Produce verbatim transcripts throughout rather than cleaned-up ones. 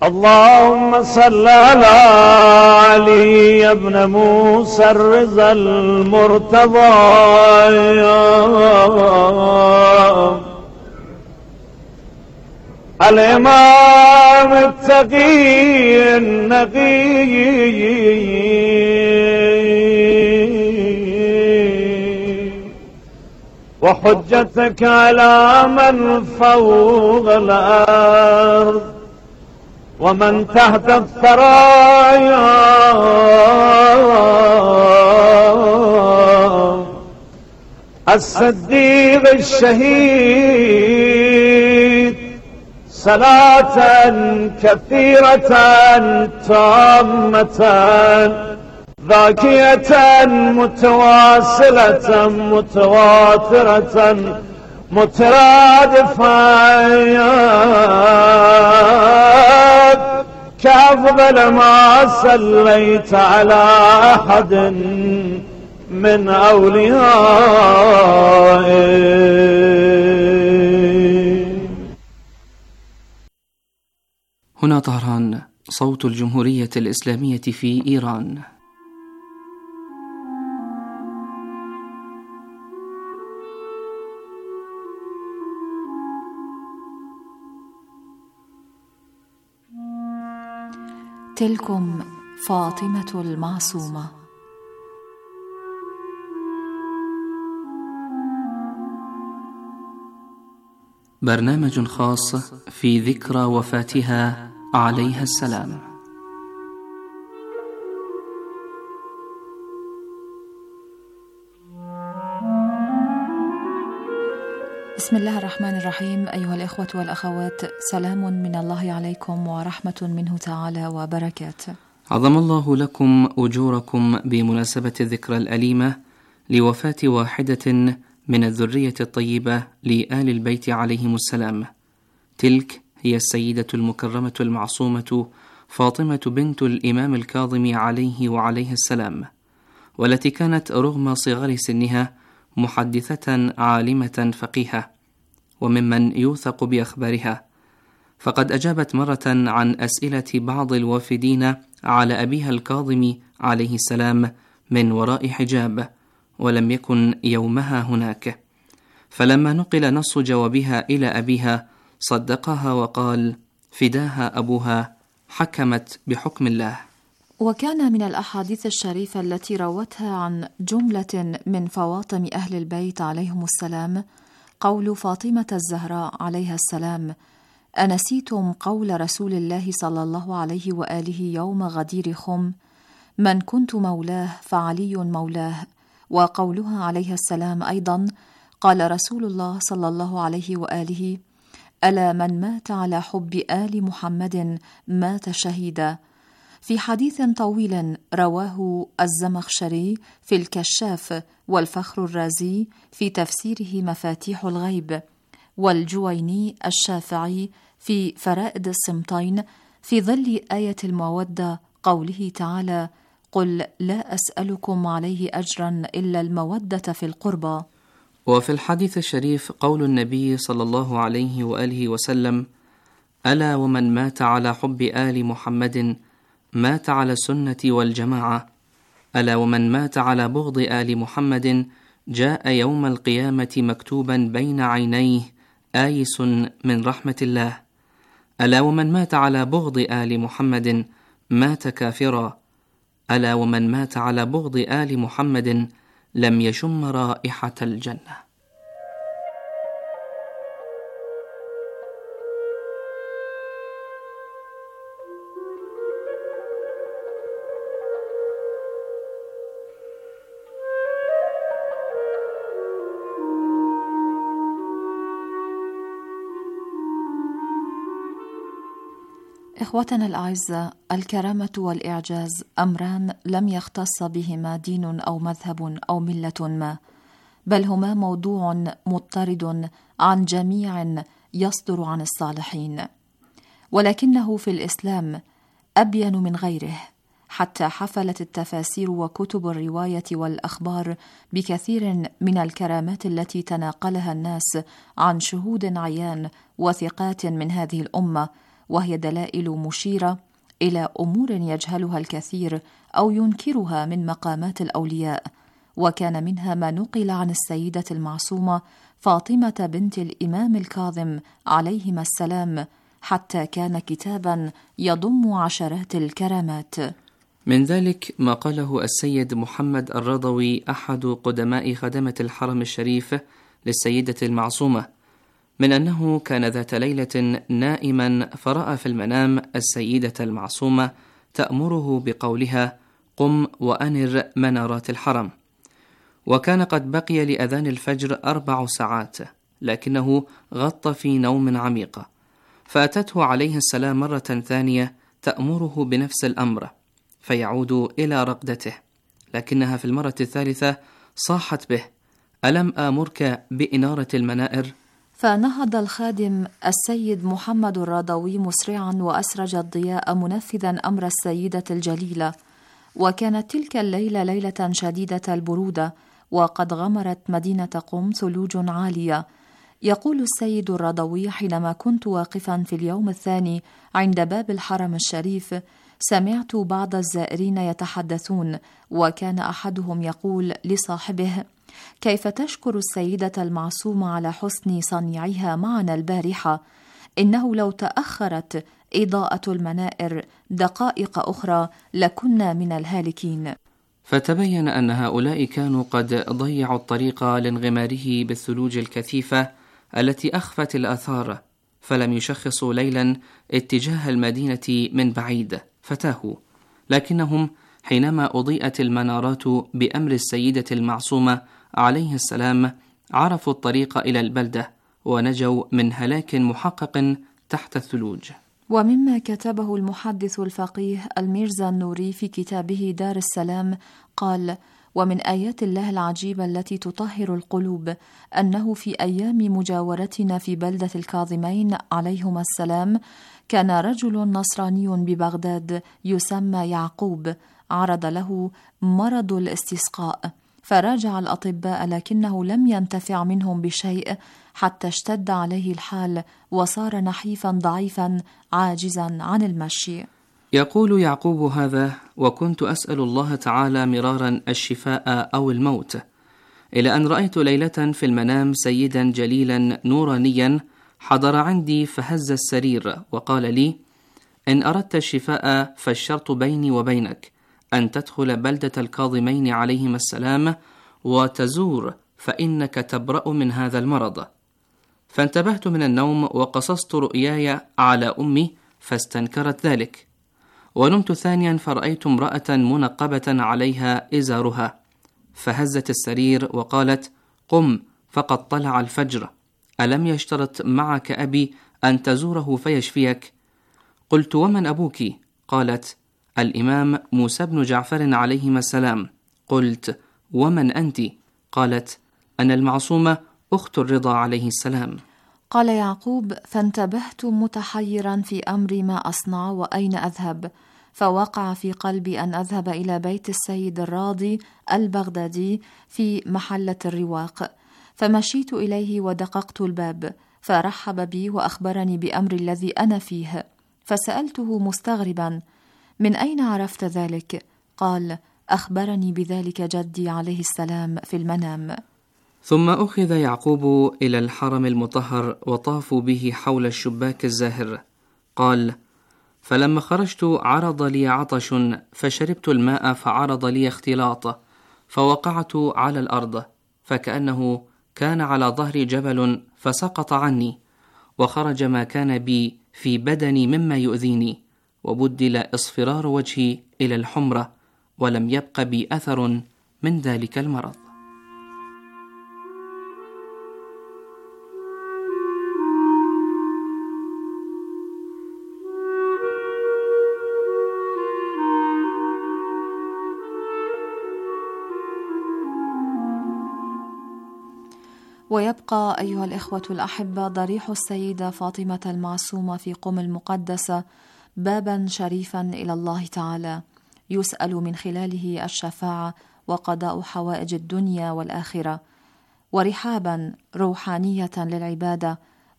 اللهم صل على علي بن موسى الرضا المرتضى الإمام التقي النقي وحجتك على من فوق الأرض ومن تحت الثرايا الصديق الشهيد صلاة كثيرة تامة ذاكية متواصلة متواترة مترادفة كأفضل ما صليت على أحد من أوليائه. هنا طهران، صوت الجمهورية الإسلامية في إيران. تلكم فاطمة المعصومة. برنامج خاص في ذكرى وفاتها عليها السلام. بسم الله الرحمن الرحيم. أيها الإخوة والأخوات، سلام من الله عليكم ورحمة منه تعالى وبركاته. عظم الله لكم أجوركم بمناسبة الذكرى الأليمة لوفاة واحدة من الذرية الطيبة لآل البيت عليهم السلام. تلك هي السيدة المكرمة المعصومة فاطمة بنت الإمام الكاظم عليه وعليه السلام، والتي كانت رغم صغر سنها محدثة عالمة فقيهة وممن يوثق بأخبارها، فقد أجابت مرة عن أسئلة بعض الوافدين على أبيها الكاظم عليه السلام من وراء حجاب، ولم يكن يومها هناك، فلما نقل نص جوابها إلى أبيها صدقها وقال: فداها أبوها، حكمت بحكم الله. وكان من الأحاديث الشريفة التي روتها عن جملة من فواطم أهل البيت عليهم السلام قول فاطمة الزهراء عليها السلام: أنسيتم قول رسول الله صلى الله عليه وآله يوم غدير خم: من كنت مولاه فعلي مولاه. وقولها عليها السلام أيضا: قال رسول الله صلى الله عليه وآله: ألا من مات على حب آل محمد مات شهيدا. في حديث طويل رواه الزمخشري في الكشاف، والفخر الرازي في تفسيره مفاتيح الغيب، والجويني الشافعي في فرائد الصمتين في ظل آية المودة قوله تعالى: قل لا أسألكم عليه أجرا إلا المودة في القربى. وفي الحديث الشريف قول النبي صلى الله عليه وآله وسلم: ألا ومن مات على حب آل محمد مات على السنة والجماعة. ألا ومن مات على بغض آل محمد جاء يوم القيامة مكتوبا بين عينيه آيس من رحمة الله. ألا ومن مات على بغض آل محمد مات كافرا. ألا ومن مات على بغض آل محمد لم يشم رائحة الجنة. إخوتنا الأعزاء، الكرامة والإعجاز أمران لم يختص بهما دين أو مذهب أو ملة ما، بل هما موضوع مضطرد عن جميع يصدر عن الصالحين، ولكنه في الإسلام أبين من غيره، حتى حفلت التفاسير وكتب الرواية والأخبار بكثير من الكرامات التي تناقلها الناس عن شهود عيان وثقات من هذه الأمة، وهي دلائل مشيرة إلى أمور يجهلها الكثير أو ينكرها من مقامات الأولياء، وكان منها ما نقل عن السيدة المعصومة فاطمة بنت الإمام الكاظم عليهما السلام، حتى كان كتابا يضم عشرات الكرامات. من ذلك ما قاله السيد محمد الرضوي أحد قدماء خدمة الحرم الشريف للسيدة المعصومة، من أنه كان ذات ليلة نائما فرأى في المنام السيدة المعصومة تأمره بقولها: قم وأنر منارات الحرم. وكان قد بقي لأذان الفجر أربع ساعات، لكنه غط في نوم عميق، فأتته عليه السلام مرة ثانية تأمره بنفس الأمر، فيعود إلى رقدته، لكنها في المرة الثالثة صاحت به: ألم آمرك بإنارة المنائر؟ فنهض الخادم السيد محمد الرضوي مسرعا وأسرج الضياء منفذا أمر السيدة الجليلة. وكانت تلك الليلة ليلة شديدة البرودة، وقد غمرت مدينة قم ثلوج عالية. يقول السيد الرضوي: حينما كنت واقفا في اليوم الثاني عند باب الحرم الشريف، سمعت بعض الزائرين يتحدثون، وكان أحدهم يقول لصاحبه: كيف تشكر السيدة المعصومة على حسن صنيعها معنا البارحة؟ إنه لو تأخرت إضاءة المنائر دقائق أخرى لكنا من الهالكين. فتبين أن هؤلاء كانوا قد ضيعوا الطريق لانغماره بالثلوج الكثيفة التي أخفت الآثار، فلم يشخصوا ليلا اتجاه المدينة من بعيد فتاهوا، لكنهم حينما أضيئت المنارات بأمر السيدة المعصومة عليه السلام عرفوا الطريق إلى البلدة ونجوا من هلاك محقق تحت الثلوج. ومما كتبه المحدث الفقيه الميرزا النوري في كتابه دار السلام قال: ومن آيات الله العجيبة التي تطهر القلوب أنه في أيام مجاورتنا في بلدة الكاظمين عليهما السلام كان رجل نصراني ببغداد يسمى يعقوب عرض له مرض الاستسقاء، فراجع الأطباء لكنه لم ينتفع منهم بشيء حتى اشتد عليه الحال وصار نحيفا ضعيفا عاجزا عن المشي. يقول يعقوب هذا: وكنت أسأل الله تعالى مرارا الشفاء أو الموت، إلى أن رأيت ليلة في المنام سيدا جليلا نورانيا حضر عندي فهز السرير وقال لي: إن أردت الشفاء فالشرط بيني وبينك أن تدخل بلدة الكاظمين عليهما السلام وتزور، فإنك تبرأ من هذا المرض. فانتبهت من النوم وقصصت رؤياي على أمي فاستنكرت ذلك، ونمت ثانيا فرأيت امرأة منقبة عليها إزارها، فهزت السرير وقالت: قم فقد طلع الفجر، ألم يشترط معك أبي أن تزوره فيشفيك؟ قلت: ومن أبوك؟ قالت: الإمام موسى بن جعفر عليهما السلام. قلت: ومن أنت؟ قالت: أنا المعصومة أخت الرضا عليه السلام. قال يعقوب: فانتبهت متحيرا في أمر ما أصنع وأين أذهب، فوقع في قلبي أن أذهب إلى بيت السيد الراضي البغدادي في محلة الرواق، فمشيت إليه ودققت الباب، فرحب بي وأخبرني بأمر الذي أنا فيه، فسألته مستغربا: من أين عرفت ذلك؟ قال: أخبرني بذلك جدي عليه السلام في المنام. ثم أخذ يعقوب إلى الحرم المطهر وطافوا به حول الشباك الزاهر. قال: فلما خرجت عرض لي عطش، فشربت الماء فعرض لي اختلاط، فوقعت على الأرض فكأنه كان على ظهر جبل فسقط عني، وخرج ما كان بي في بدني مما يؤذيني، وبدل اصفرار وجهي إلى الحمرة، ولم يبق بي أثر من ذلك المرض. ويبقى أيها الإخوة الأحبة ضريح السيدة فاطمة المعصومة في قم المقدسة بابا شريفا إلى الله تعالى يسأل من خلاله الشفاعة وقضاء حوائج الدنيا والآخرة، ورحابا روحانية للعبادة،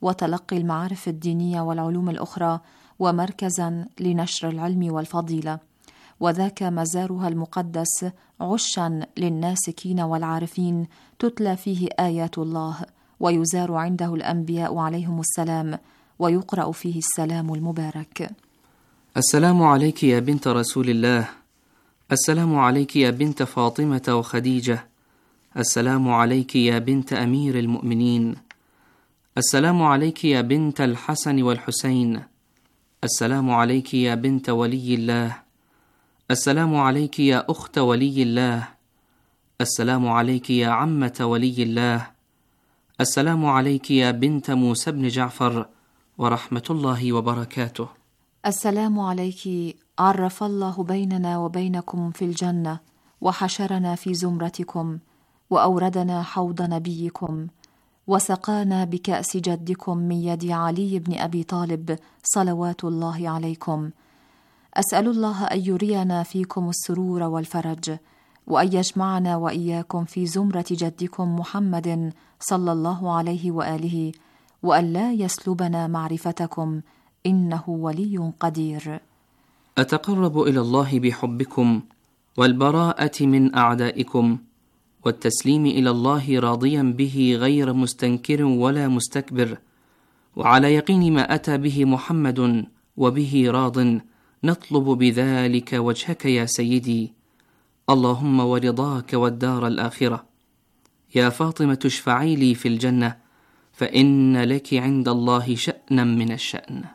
وتلقي المعارف الدينية والعلوم الأخرى، ومركزا لنشر العلم والفضيلة، وذاك مزارها المقدس عشا للناسكين والعارفين، تتلى فيه آيات الله، ويزار عنده الأنبياء عليهم السلام، ويقرأ فيه السلام المبارك. السلام عليك يا بنت رسول الله، السلام عليك يا بنت فاطمة وخديجة، السلام عليك يا بنت أمير المؤمنين، السلام عليك يا بنت الحسن والحسين، السلام عليك يا بنت ولي الله، السلام عليك يا أخت ولي الله، السلام عليك يا عمة ولي الله، السلام عليك يا بنت موسى بن جعفر، ورحمة الله وبركاته. السلام عليك، عرف الله بيننا وبينكم في الجنة، وحشرنا في زمرتكم، وأوردنا حوض نبيكم، وسقانا بكأس جدكم من يد علي بن أبي طالب صلوات الله عليكم. أسأل الله أن يرينا فيكم السرور والفرج، وأن يجمعنا وإياكم في زمرة جدكم محمد صلى الله عليه وآله، وأن لا يسلبنا معرفتكم، إنه ولي قدير. أتقرب إلى الله بحبكم والبراءة من أعدائكم، والتسليم إلى الله راضيا به غير مستنكر ولا مستكبر، وعلى يقين ما أتى به محمد وبه راض، نطلب بذلك وجهك يا سيدي، اللهم ورضاك والدار الآخرة. يا فاطمة اشفعي لي في الجنة، فإن لك عند الله شأنا من الشأن.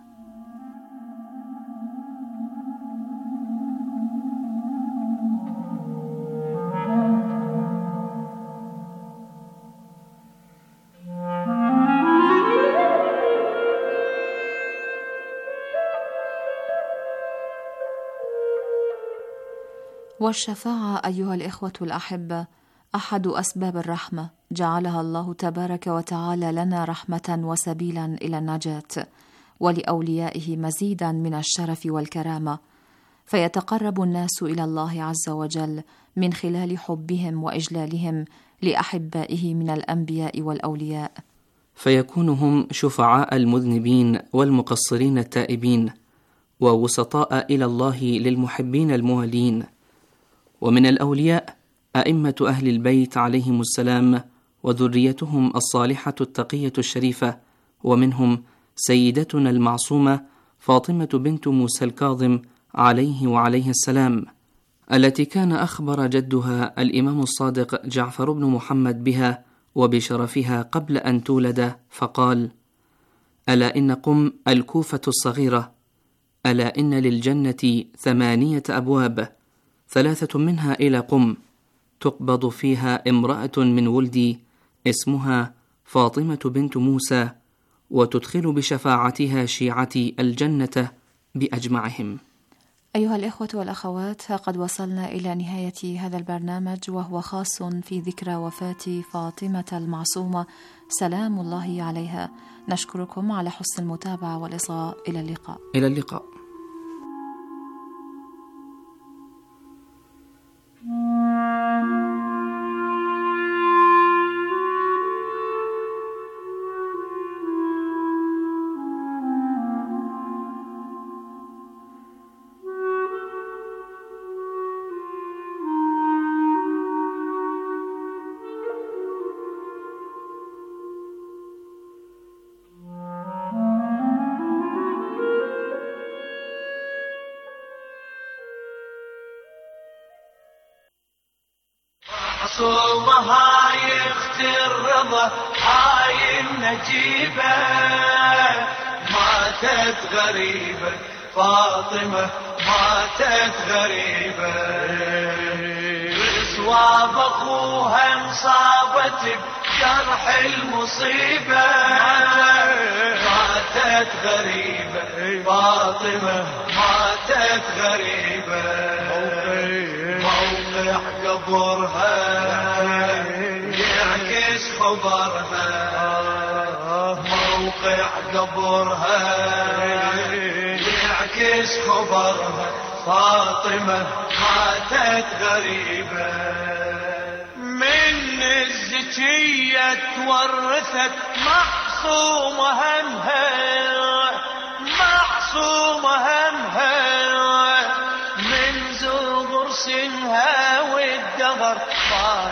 والشفاعة أيها الإخوة الأحبة أحد أسباب الرحمة، جعلها الله تبارك وتعالى لنا رحمة وسبيلا إلى النجاة، ولأوليائه مزيدا من الشرف والكرامة، فيتقرب الناس إلى الله عز وجل من خلال حبهم وإجلالهم لأحبائه من الأنبياء والأولياء، فيكون هم شفعاء المذنبين والمقصرين التائبين، ووسطاء إلى الله للمحبين الموالين. ومن الأولياء أئمة أهل البيت عليهم السلام، وذريتهم الصالحة التقية الشريفة، ومنهم سيدتنا المعصومة فاطمة بنت موسى الكاظم عليه وعليه السلام، التي كان أخبر جدها الإمام الصادق جعفر بن محمد بها وبشرفها قبل أن تولد، فقال: ألا إن قم الكوفة الصغيرة، ألا إن للجنة ثمانية أبواب، ثلاثة منها إلى قم، تقبض فيها امرأة من ولدي اسمها فاطمة بنت موسى، وتدخل بشفاعتها شيعتي الجنة بأجمعهم. أيها الإخوة والأخوات، قد وصلنا إلى نهاية هذا البرنامج، وهو خاص في ذكرى وفاة فاطمة المعصومة سلام الله عليها. نشكركم على حسن المتابعة والإصغاء. إلى اللقاء. إلى اللقاء. معصومة هاي اخت الرضا هاي النجيبة، ماتت غريبة فاطمة ماتت غريبة، بصواب اخوها انصابت بجرح المصيبة، ماتت غريبة فاطمة ماتت غريبة، موقع قبرها يعكس خبرها، موقع قبرها يعكس خبرها، فاطمة ماتت غريبة، من الزكية تورثت معصومة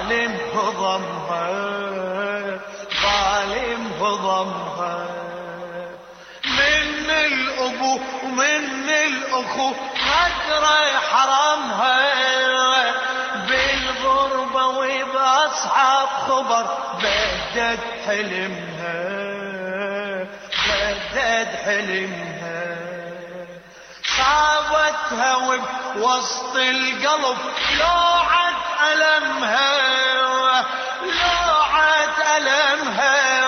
ظالم هضمها ظالم هضمها من الأبو ومن الأخو قدر حرمها بالغربة وبأصحاب خبر بدد حلمها بدد حلمها صابتها وبوسط القلب لوعت ألمها لوعت ألمها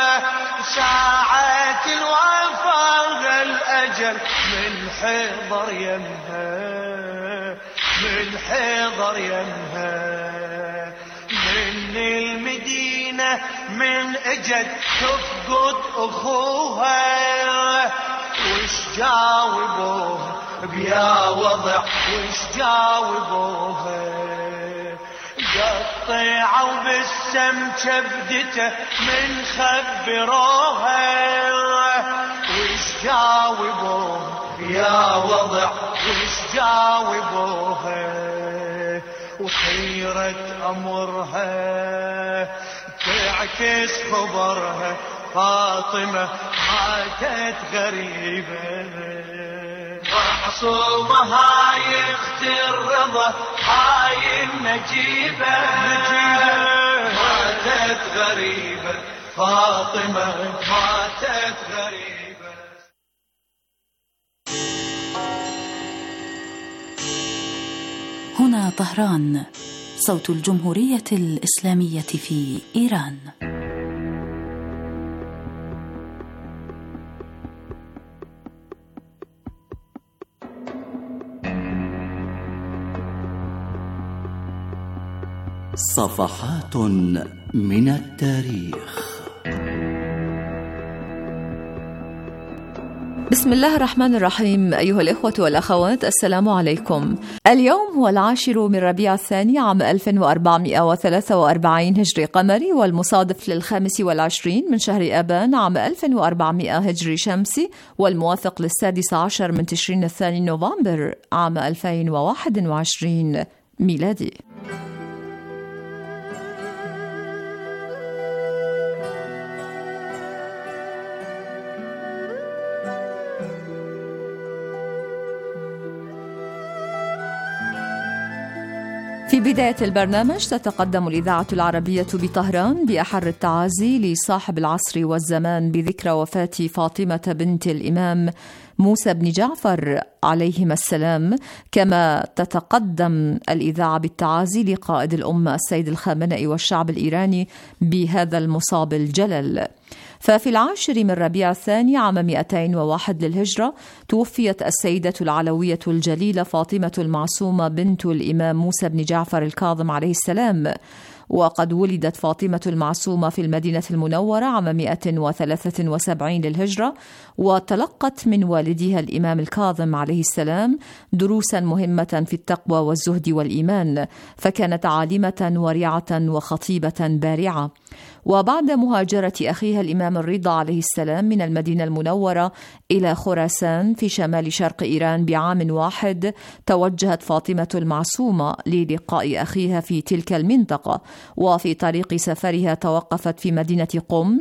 ساعة الوفاة الأجل من حضر يمها من حضر يمها من المدينة من اجت تفقد أخوها وش جاوبوها بيا وضع وش جاوبوها قطعوا بالسم كبدته من خبروها وش جاوبوها يا وضع وش جاوبوها وحيرة أمرها تعكس خبرها فاطمة ماتت غريبة معصومة هاي اخت الرضا هاي النجيبة ماتت غريبة فاطمة ماتت غريبة. هنا طهران، صوت الجمهورية الإسلامية في إيران. صفحات من التاريخ. بسم الله الرحمن الرحيم. أيها الإخوة والأخوات، السلام عليكم. اليوم هو العاشر من ربيع الثاني عام ألف وأربعمائة وثلاثة وأربعين هجري قمري، والمصادف للخامس والعشرين من شهر آبان عام ألف وأربعمائة هجري شمسي، والموافق للسادس عشر من تشرين الثاني نوفمبر عام ألفين وواحد وعشرين ميلادي. في بداية البرنامج تتقدم الإذاعة العربية بطهران بأحر التعازي لصاحب العصر والزمان بذكرى وفاة فاطمة بنت الإمام موسى بن جعفر عليهما السلام، كما تتقدم الإذاعة بالتعازي لقائد الأمة السيد الخامنئي والشعب الإيراني بهذا المصاب الجلل. ففي العاشر من ربيع الثاني عام مئتين وواحد للهجرة توفيت السيدة العلوية الجليلة فاطمة المعصومة بنت الإمام موسى بن جعفر الكاظم عليه السلام. وقد ولدت فاطمة المعصومة في المدينة المنورة عام مئة وثلاثة وسبعين للهجرة، وتلقت من والدها الإمام الكاظم عليه السلام دروسا مهمة في التقوى والزهد والإيمان، فكانت عالمة ورعة وخطيبة بارعة. وبعد مهاجرة أخيها الإمام الرضا عليه السلام من المدينة المنورة إلى خراسان في شمال شرق إيران بعام واحد، توجهت فاطمة المعصومة للقاء أخيها في تلك المنطقة، وفي طريق سفرها توقفت في مدينة قم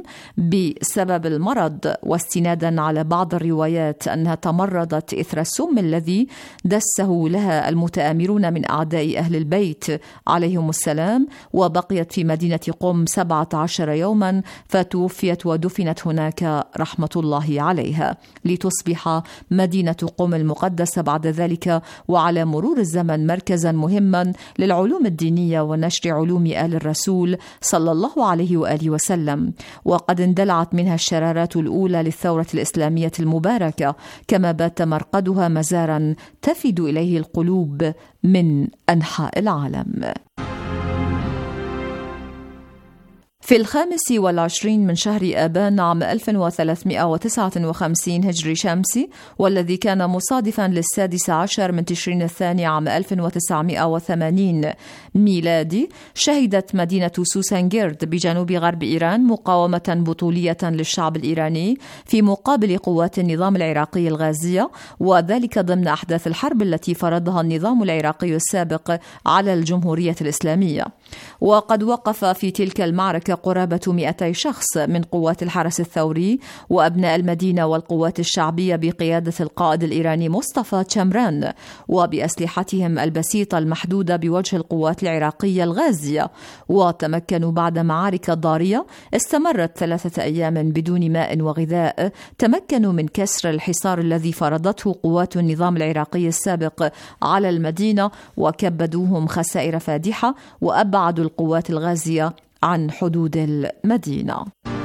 بسبب المرض، واستنادا على بعض الروايات أنها تمرضت إثر السم الذي دسه لها المتآمرون من أعداء أهل البيت عليهم السلام، وبقيت في مدينة قم سبعة عشر يوما، فتوفيت ودفنت هناك رحمة الله عليها، لتصبح مدينة قم المقدسة بعد ذلك وعلى مرور الزمن مركزا مهما للعلوم الدينية ونشر علوم آل الرسول صلى الله عليه وآله وسلم. وقد اندلعت منها الشرارات الأولى للثورة الإسلامية المباركة، كما بات مرقدها مزارا تفد إليه القلوب من أنحاء العالم. في الخامس والعشرين من شهر آبان عام ألف وثلاثمائة وتسعة وخمسين هجري شمسي، والذي كان مصادفا للسادس عشر من تشرين الثاني عام ألف وتسعمائة وثمانين ميلادي، شهدت مدينة سوسنجرد بجنوب غرب إيران مقاومة بطولية للشعب الإيراني في مقابل قوات النظام العراقي الغازية، وذلك ضمن أحداث الحرب التي فرضها النظام العراقي السابق على الجمهورية الإسلامية. وقد وقف في تلك المعركة قرابة مئتي شخص من قوات الحرس الثوري وأبناء المدينة والقوات الشعبية بقيادة القائد الإيراني مصطفى تشمران، وبأسلحتهم البسيطة المحدودة بوجه القوات العراقية الغازية، وتمكنوا بعد معارك ضارية استمرت ثلاثة أيام بدون ماء وغذاء، تمكنوا من كسر الحصار الذي فرضته قوات النظام العراقي السابق على المدينة، وكبدوهم خسائر فادحة، وأبعدوا القوات الغازية عن حدود المدينة.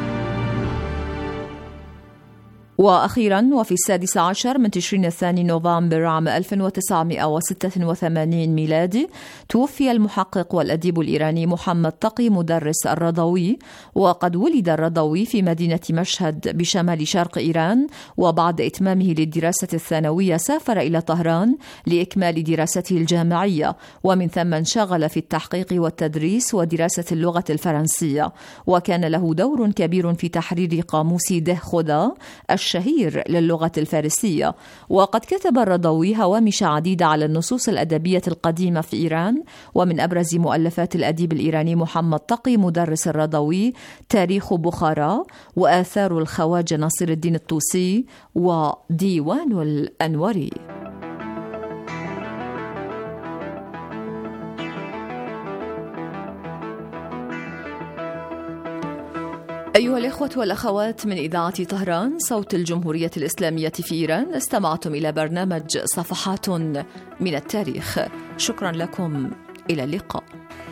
وأخيرا، وفي السادس عشر من تشرين الثاني نوفمبر عام ألف وتسعمائة وستة وثمانين ميلادي، توفي المحقق والأديب الإيراني محمد تقي مدرس الرضوي. وقد ولد الرضوي في مدينة مشهد بشمال شرق إيران، وبعد إتمامه للدراسة الثانوية سافر إلى طهران لإكمال دراسته الجامعية، ومن ثم انشغل في التحقيق والتدريس ودراسة اللغة الفرنسية، وكان له دور كبير في تحرير قاموس ده خدا الشهير للغة الفارسية. وقد كتب الرضوي هوامش عديدة على النصوص الأدبية القديمة في إيران، ومن أبرز مؤلفات الأديب الإيراني محمد تقي مدرس الرضوي تاريخ بخارى، وآثار الخواجة ناصر الدين الطوسي، وديوان الأنوري. أيها الإخوة والأخوات من إذاعة طهران صوت الجمهورية الإسلامية في إيران، استمعتم إلى برنامج صفحات من التاريخ. شكرا لكم، إلى اللقاء.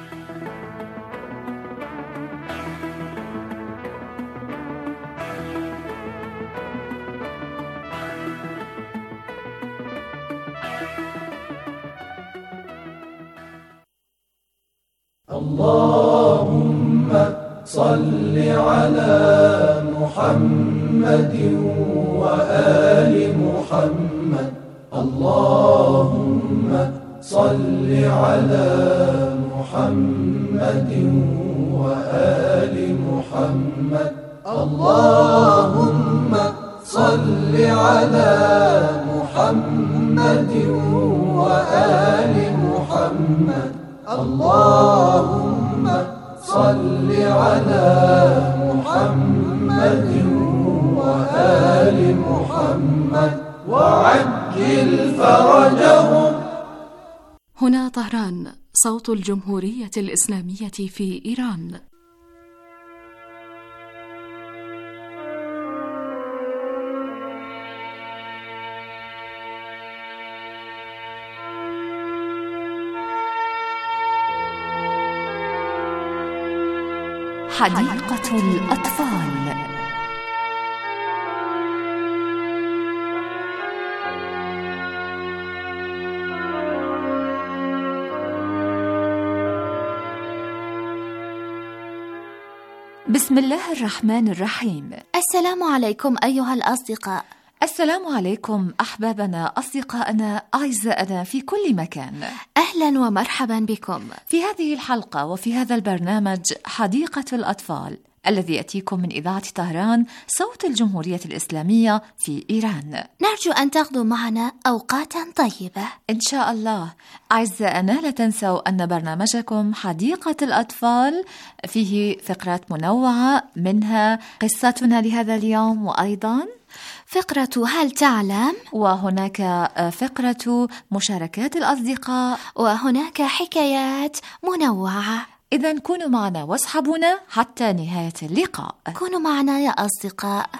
اللهم صل على محمد وآل محمد. اللهم صل على محمد وآل محمد. اللهم صل على محمد وآل محمد. اللهم صل على محمد وآل محمد وعجل فرجهم. هنا طهران صوت الجمهورية الإسلامية في إيران. حديقة الأطفال. بسم الله الرحمن الرحيم. السلام عليكم أيها الأصدقاء. السلام عليكم أحبابنا، أصدقائنا، أعزائنا في كل مكان. أهلا ومرحبا بكم في هذه الحلقة وفي هذا البرنامج حديقة الأطفال، الذي يأتيكم من إذاعة طهران صوت الجمهورية الإسلامية في إيران. نرجو أن تقضوا معنا أوقاتا طيبة إن شاء الله. أعزائنا، لا تنسوا أن برنامجكم حديقة الأطفال فيه فقرات منوعة، منها قصتنا لهذا اليوم، وأيضا فقرة هل تعلم، وهناك فقرة مشاركات الأصدقاء، وهناك حكايات منوعة. إذن كونوا معنا واصحبونا حتى نهاية اللقاء. كونوا معنا يا أصدقاء.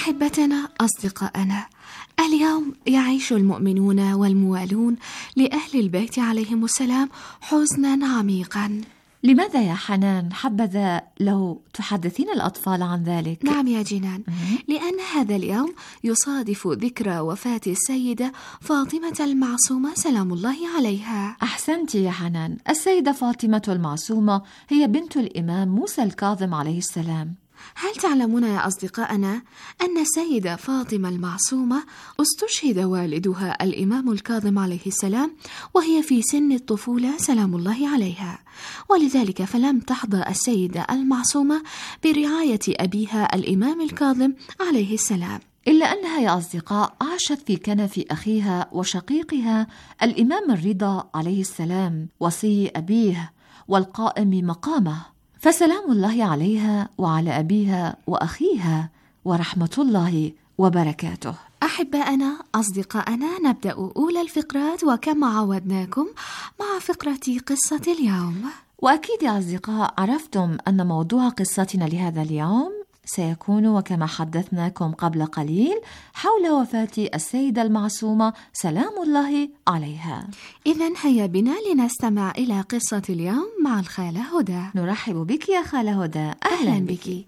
أحبتنا أصدقائنا، اليوم يعيش المؤمنون والموالون لأهل البيت عليهم السلام حزنا عميقا. لماذا يا حنان؟ حبذا لو تحدثين الأطفال عن ذلك. نعم يا جنان، لأن هذا اليوم يصادف ذكرى وفاة السيدة فاطمة المعصومة سلام الله عليها. أحسنت يا حنان، السيدة فاطمة المعصومة هي بنت الإمام موسى الكاظم عليه السلام. هل تعلمون يا أصدقائنا أن السيدة فاطمة المعصومة استشهد والدها الإمام الكاظم عليه السلام وهي في سن الطفولة سلام الله عليها، ولذلك فلم تحظى السيدة المعصومة برعاية أبيها الإمام الكاظم عليه السلام، إلا أنها يا أصدقاء عاشت في كنف أخيها وشقيقها الإمام الرضا عليه السلام وصي أبيه والقائم مقامه، فسلام الله عليها وعلى أبيها وأخيها ورحمة الله وبركاته. أحبائنا أصدقائنا، نبدأ أولى الفقرات وكما عودناكم مع فقرة قصة اليوم. وأكيد يا أصدقاء عرفتم أن موضوع قصتنا لهذا اليوم سيكون وكما حدثناكم قبل قليل حول وفاة السيدة المعصومة سلام الله عليها. إذن هيا بنا لنستمع إلى قصة اليوم مع الخالة هدى. نرحب بك يا خالة هدى. أهلا, أهلا بك.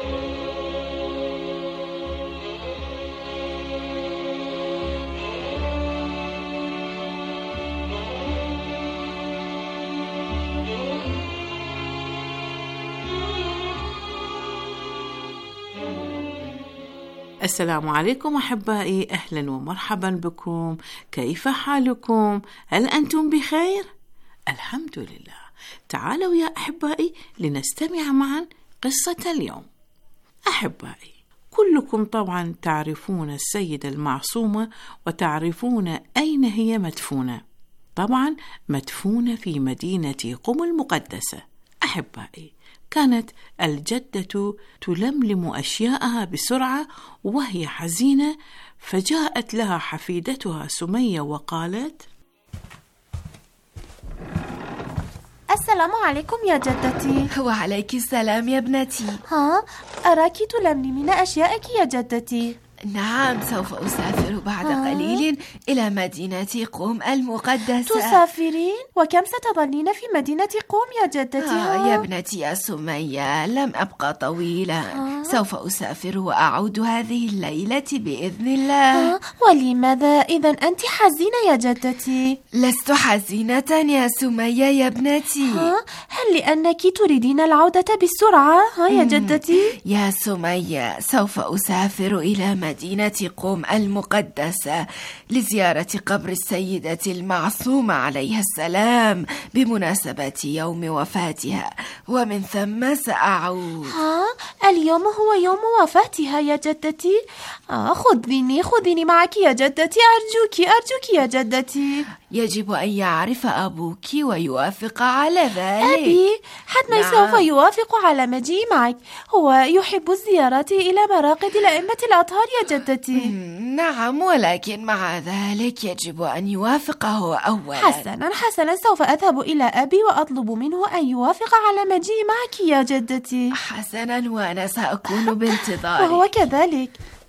السلام عليكم أحبائي، أهلا ومرحبا بكم. كيف حالكم؟ هل أنتم بخير؟ الحمد لله. تعالوا يا أحبائي لنستمع معا قصة اليوم. أحبائي، كلكم طبعا تعرفون السيدة المعصومة وتعرفون أين هي مدفونة. طبعا مدفونة في مدينة قم المقدسة. أحبائي، كانت الجدة تلملم أشياءها بسرعة وهي حزينة، فجاءت لها حفيدتها سمية وقالت: السلام عليكم يا جدتي. وعليك السلام يا ابنتي. ها؟ أراك تلملمين أشياءك يا جدتي. نعم، سوف أسافر بعد آه. قليل إلى مدينة قم المقدسة. تسافرين؟ وكم ستظلين في مدينة قم يا جدتي؟ آه يا ابنتي يا سمية، لم أبقى طويلا. آه. سوف أسافر وأعود هذه الليلة بإذن الله. آه. ولماذا إذا أنت حزينة يا جدتي؟ لست حزينة يا سمية يا ابنتي. آه. هل لأنك تريدين العودة بسرعة ها يا جدتي؟ يا سمية، سوف أسافر إلى مدينة مدينة قم المقدسة لزيارة قبر السيدة المعصومة عليها السلام بمناسبة يوم وفاتها، ومن ثم سأعود. ها؟ اليوم هو يوم وفاتها يا جدتي؟ آه خذيني خذيني معك يا جدتي، أرجوك أرجوك يا جدتي. يجب أن يعرف أبوك ويوافق على ذلك. أبي حتما نعم. سوف يوافق على مجيء معك، هو يحب الزيارة إلى مراقد الأئمة الأطهار يا جدتي. نعم، ولكن مع ذلك يجب أن يوافق هو أولا. حسنا حسنا، سوف أذهب إلى أبي وأطلب منه أن يوافق على مجيء معك يا جدتي. حسنا، وأنا سأكون بانتظارك. وهو كذلك.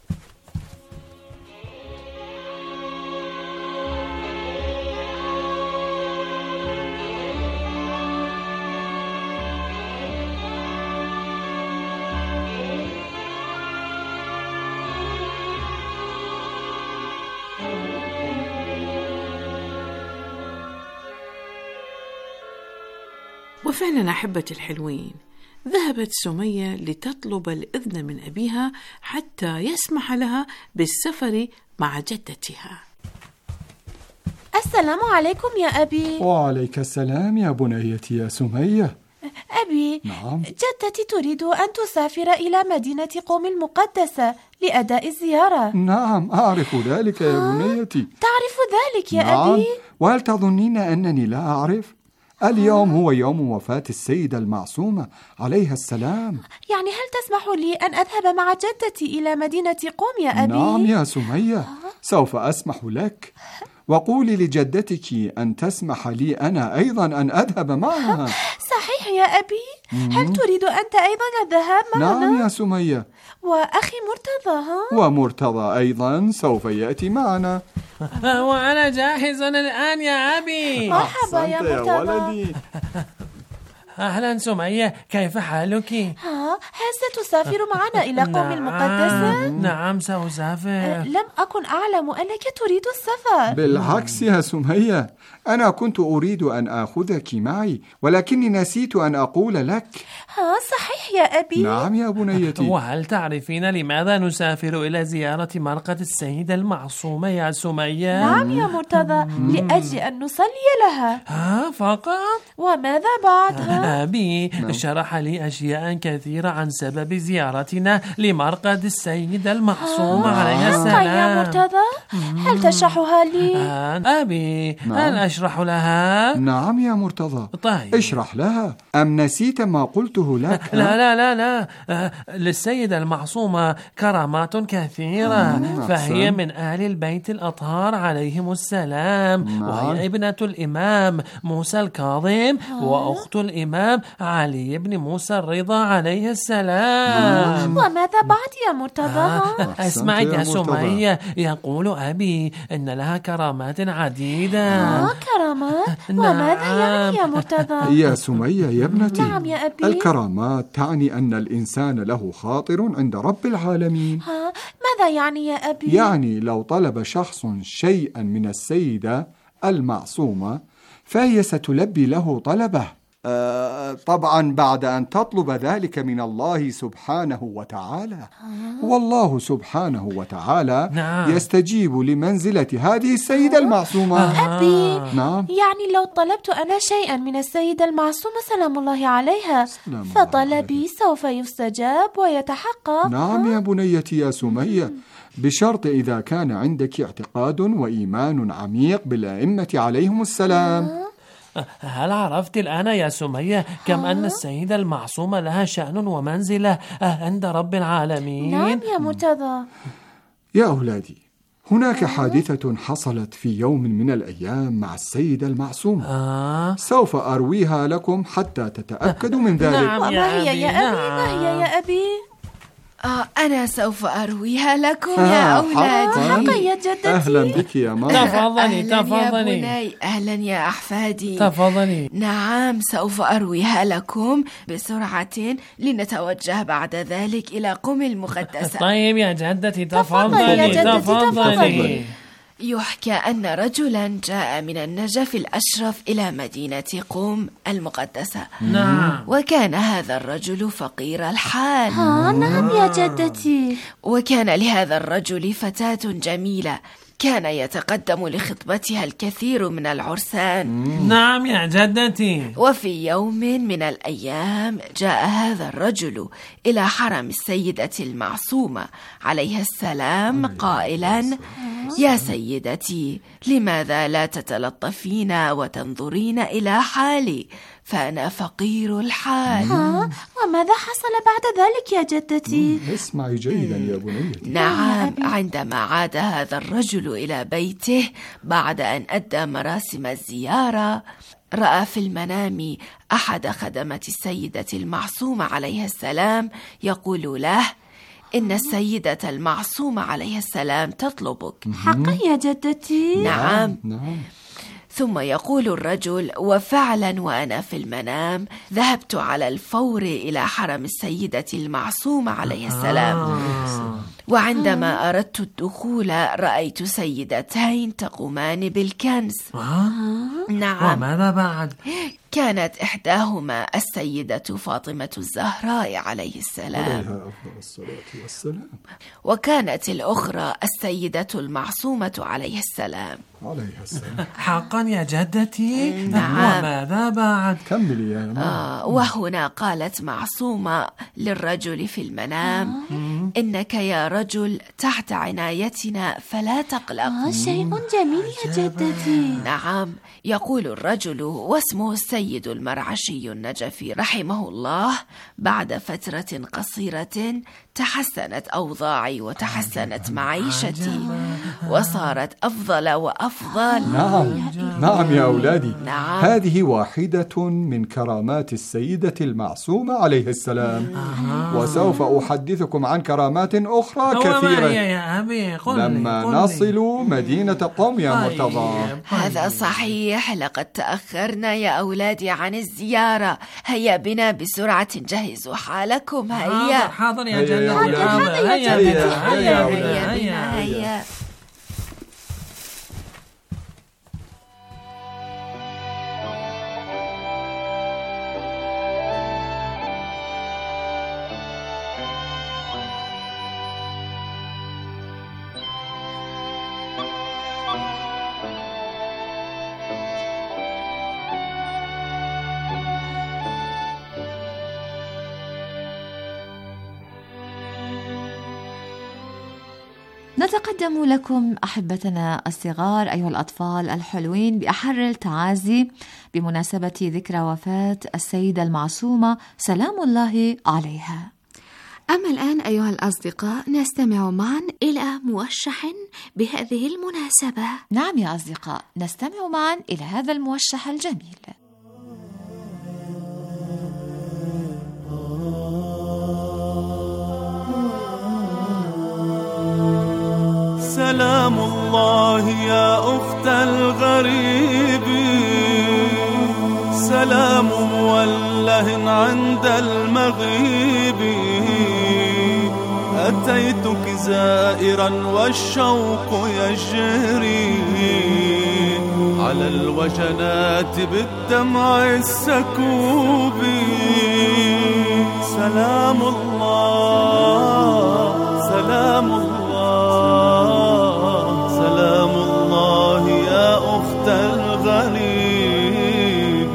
وفعلا أحبتي الحلوين، ذهبت سمية لتطلب الإذن من أبيها حتى يسمح لها بالسفر مع جدتها. السلام عليكم يا أبي. وعليك السلام يا بنيتي يا سمية. أبي، نعم؟ جدتي تريد أن تسافر إلى مدينة قم المقدسة لأداء الزيارة. نعم، أعرف ذلك يا بنيتي. تعرف ذلك يا نعم. أبي؟ وهل تظنين أنني لا أعرف؟ اليوم هو يوم وفاة السيدة المعصومة عليها السلام. يعني هل تسمح لي أن أذهب مع جدتي إلى مدينة قم يا أبي؟ نعم يا سمية، سوف أسمح لك. وقولي لجدتك أن تسمح لي أنا أيضا أن أذهب معها. صحيح يا أبي، هل تريد أنت أيضا الذهاب معنا؟ نعم يا سمية. وأخي مرتضى ها؟ ومرتضى أيضا سوف يأتي معنا. وأنا جاهز الآن يا أبي. مرحبا يا مرتضى. أهلا سمية، كيف حالك؟ ها، هل ستسافر معنا إلى قوم نعم المقدسة؟ نعم سأسافر. لم أكن أعلم أنك تريد السفر. بالعكس يا سمية، أنا كنت أريد أن آخذك معي، ولكني نسيت أن أقول لك. ها صحيح يا أبي. نعم يا بنيتي. وهل تعرفين لماذا نسافر إلى زيارة مرقد السيدة المعصومة يا سمية؟ نعم يا مرتضى، لأجل أن نصلي لها. ها فقط؟ وماذا بعدها؟ أبي شرح لي أشياء كثيرة عن سبب زيارتنا لمرقد السيدة المعصومة عليها السلام. يا مرتضى، هل تشرحها لي؟ أبي هل أشرح لها؟ نعم يا مرتضى. طيب اشرح لها. أم نسيت ما قلته لك؟ لا لا لا لا للسيدة المعصومة كرامات كثيرة، فهي من أهل البيت الأطهار عليهم السلام، وهي ابنة الإمام موسى الكاظم وأخت الإمام علي بن موسى الرضا عليه السلام. وماذا بعد يا مرتضى؟ اسمعي يا سمية، يقول أبي إن لها كرامات عديدة. آه كرامات؟ وماذا يعني يا مرتضى؟ يا سمية يا ابنتي. نعم يا أبي. الكرامات تعني أن الإنسان له خاطر عند رب العالمين. ها ماذا يعني يا أبي؟ يعني لو طلب شخص شيئا من السيدة المعصومة فهي ستلبي له طلبه، آه طبعا بعد أن تطلب ذلك من الله سبحانه وتعالى. آه. والله سبحانه وتعالى نعم. يستجيب لمنزلة هذه السيدة المعصومة. آه. أبي نعم. يعني لو طلبت أنا شيئا من السيدة المعصومة سلام الله عليها فطلبي سوف يستجاب ويتحقق. نعم يا بنيتي يا سمية، بشرط إذا كان عندك اعتقاد وإيمان عميق بالأئمة عليهم السلام. آه. هل عرفت الآن يا سمية كم أن السيدة المعصومة لها شأن ومنزلة عند رب العالمين؟ نعم يا مرتضى. يا أولادي، هناك حادثة حصلت في يوم من الأيام مع السيدة المعصومة. آه. سوف أرويها لكم حتى تتأكدوا من ذلك. نعم ما هي يا أبي؟ ما هي يا أبي؟ آه أنا سوف أرويها لكم يا أولادي. حقا يا جدتي. أهلا بك يا ماما. تفضلي تفضلي. يا بني، أهلا يا أحفادي. تفضلي. نعم سوف أرويها لكم بسرعة لنتوجه بعد ذلك إلى قم المقدسة. طيب يا جدتي تفضلي تفضلي. يحكى أن رجلا جاء من النجف الأشرف إلى مدينة قم المقدسة. نعم. وكان هذا الرجل فقير الحال. ها نعم يا جدتي. وكان لهذا الرجل فتاة جميلة كان يتقدم لخطبتها الكثير من العرسان. نعم يا جدتي. وفي يوم من الأيام جاء هذا الرجل إلى حرم السيدة المعصومة عليها السلام قائلا: يا سيدتي، لماذا لا تتلطفين وتنظرين إلى حالي؟ فأنا فقير الحال. ها؟ وماذا حصل بعد ذلك يا جدتي؟ اسمعي جيدا يا بنيتي. نعم، عندما عاد هذا الرجل إلى بيته بعد أن أدى مراسم الزيارة، رأى في المنام أحد خدمة السيدة المعصومة عليها السلام يقول له: إن السيدة المعصومة عليها السلام تطلبك. حقا يا جدتي؟ نعم. نعم. ثم يقول الرجل: وفعلا وأنا في المنام ذهبت على الفور إلى حرم السيدة المعصومة عليها السلام، وعندما أردت الدخول رأيت سيدتين تقومان بالكنز. نعم. وماذا بعد؟ كانت إحداهما السيدة فاطمة الزهراء عليه السلام، عليها أفضل الصلاة والسلام، وكانت الأخرى السيدة المعصومة عليه السلام. عليها السلام. حقا يا جدتي؟ نعم. وماذا بعد؟ كملي يا ماما. آه وهنا قالت معصومة للرجل في المنام: إنك يا رجل تحت عنايتنا فلا تقلق. آه شيء جميل يا جدتي. نعم، يقول الرجل واسمه السيد المرعشي النجفي رحمه الله: بعد فترة قصيرة تحسنت أوضاعي وتحسنت معيشتي وصارت أفضل وأفضل. نعم نعم يا أولادي، نعم. هذه واحدة من كرامات السيدة المعصومة عليه السلام. آه. وسوف أحدثكم عن كرامات أخرى كثيرة يا أبي. قل لما قل نصل مدينة قوم يا مرتضى. هذا صحيح، لقد تأخرنا يا أولادي عن الزيارة. هيا بنا بسرعة جهزوا حالكم. هيا. حاضر حاضر يا جدتي. حاضر حاضر يا جدتي. هيا هيا بنا هيا. نتقدم لكم أحبتنا الصغار أيها الأطفال الحلوين بأحر التعازي بمناسبة ذكرى وفاة السيدة المعصومة سلام الله عليها. أما الآن أيها الأصدقاء نستمع معا إلى موشح بهذه المناسبة. نعم يا أصدقاء، نستمع معا إلى هذا الموشح الجميل. سلام الله يا أخت الغريب، سلام موله عند المغيب، أتيتك زائرا والشوق يجري على الوجنات بالدمع السكوب. سلام الله سلام الله سلام الله يا أخت الغريب.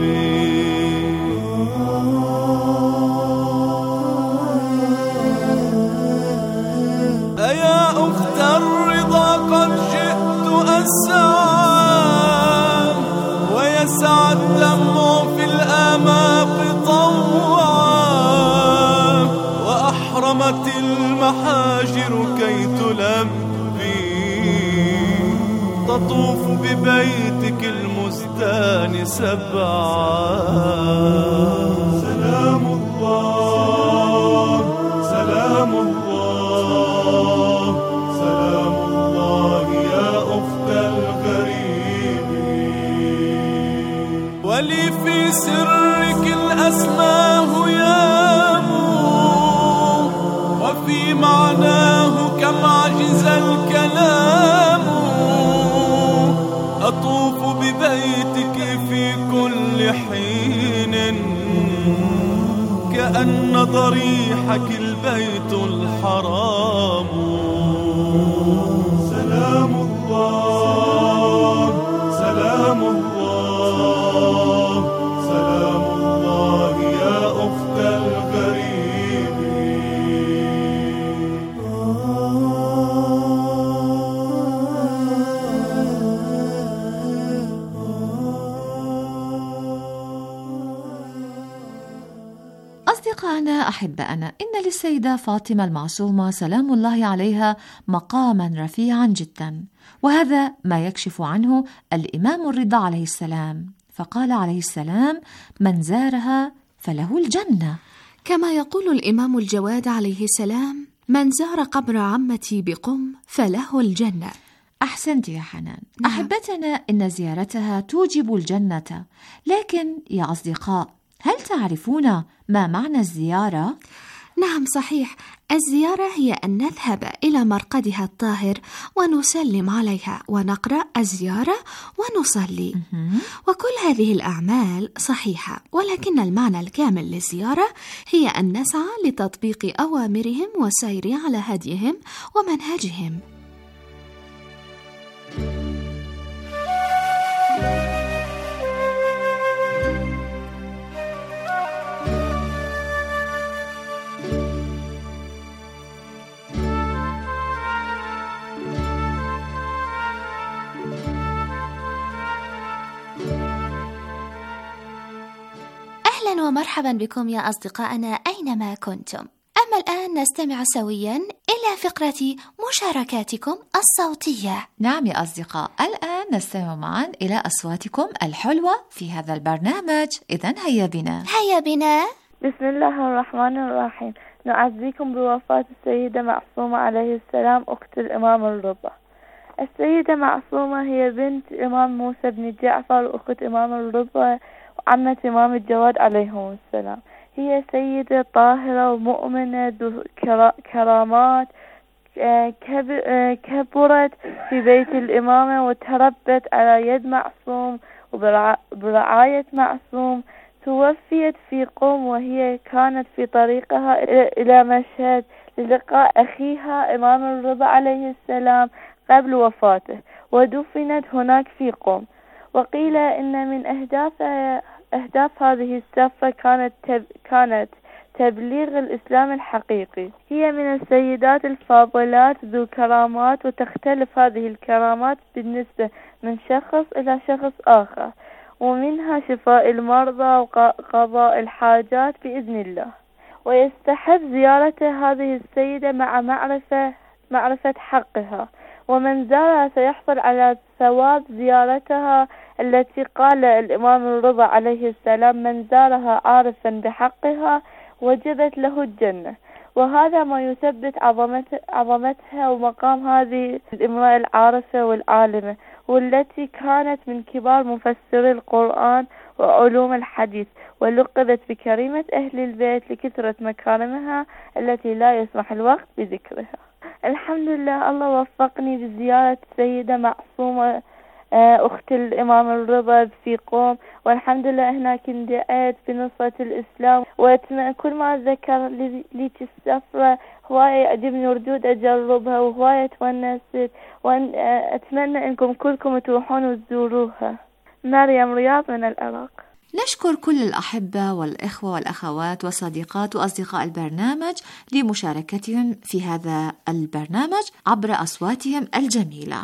أيا أخت الرضا قد جئت أسعى ويسعى الدمع في الآماق طوعا، وأحرمت المحاجر كي تلبي، تطوف ببيتك المزدان سبعا. سلام الله سلام الله سلام الله يا أخت الغريب. ولي في سرك الأسماه يامو، وفي معناه كم عجز الكلام، أطوف ببيتك في كل حين كأن ضريحك البيت الحرام. سلام الله سلام الله سلام الله يا أخت الغريب. أصدقائنا أحبائنا، إن للسيدة فاطمة المعصومة سلام الله عليها مقاما رفيعا جدا، وهذا ما يكشف عنه الإمام الرضا عليه السلام، فقال عليه السلام: من زارها فله الجنة. كما يقول الإمام الجواد عليه السلام: من زار قبر عمتي بقم فله الجنة. أحسنت يا حنان. نعم. أحبتنا، إن زيارتها توجب الجنة، لكن يا أصدقاء، هل تعرفون ما معنى الزيارة؟ نعم صحيح، الزيارة هي أن نذهب إلى مرقدها الطاهر ونسلم عليها ونقرأ الزيارة ونصلي. وكل هذه الأعمال صحيحة، ولكن المعنى الكامل للزيارة هي أن نسعى لتطبيق أوامرهم والسير على هديهم ومنهجهم. أهلا ومرحبا بكم يا أصدقائنا أينما كنتم. أما الآن نستمع سويا إلى فقرة مشاركاتكم الصوتية. نعم يا أصدقاء، الآن نستمع معا إلى أصواتكم الحلوة في هذا البرنامج. إذن هيا بنا هيا بنا. بسم الله الرحمن الرحيم. نعزيكم بوفاة السيدة معصومة عليه السلام أخت الإمام الرضا. السيدة معصومة هي بنت إمام موسى بن جعفر وأخت إمام الرضا وعمة إمام الجواد عليهم السلام. هي سيدة طاهرة ومؤمنة ذو كرامات، كبرت في بيت الإمامة وتربت على يد معصوم وبرعاية معصوم. توفيت في قم وهي كانت في طريقها إلى مشهد للقاء أخيها إمام الرضا عليه السلام قبل وفاته، ودفنت هناك في قم. وقيل إن من أهداف أهداف هذه السفرة كانت تب... كانت تبليغ الإسلام الحقيقي. هي من السيدات الفاضلات ذو كرامات، وتختلف هذه الكرامات بالنسبة من شخص إلى شخص آخر، ومنها شفاء المرضى وقضاء الحاجات بإذن الله. ويستحب زيارة هذه السيدة مع معرفة معرفة حقها، ومن زارها سيحصل على ثواب زيارتها التي قال الإمام الرضا عليه السلام: من زارها عارفا بحقها وجبت له الجنة. وهذا ما يثبت عظمت عظمتها ومقام هذه الامرأة العارفة والعالمة، والتي كانت من كبار مفسري القرآن وعلوم الحديث، ولقبت بكريمة أهل البيت لكثرة مكارمها التي لا يسمح الوقت بذكرها. الحمد لله، الله وفقني بزيارة السيدة معصومة أخت الإمام الرضا في قوم، والحمد لله هناك اندعيت بنصرة الإسلام. وكل ما أتذكر لي السفرة هواية يعجبني وردود أجربها وهواية تونست، وأتمنى أنكم كلكم تروحون وتزوروها. مريم رياض من العراق. نشكر كل الأحبة والإخوة والأخوات وصديقات وأصدقاء البرنامج لمشاركتهم في هذا البرنامج عبر أصواتهم الجميلة.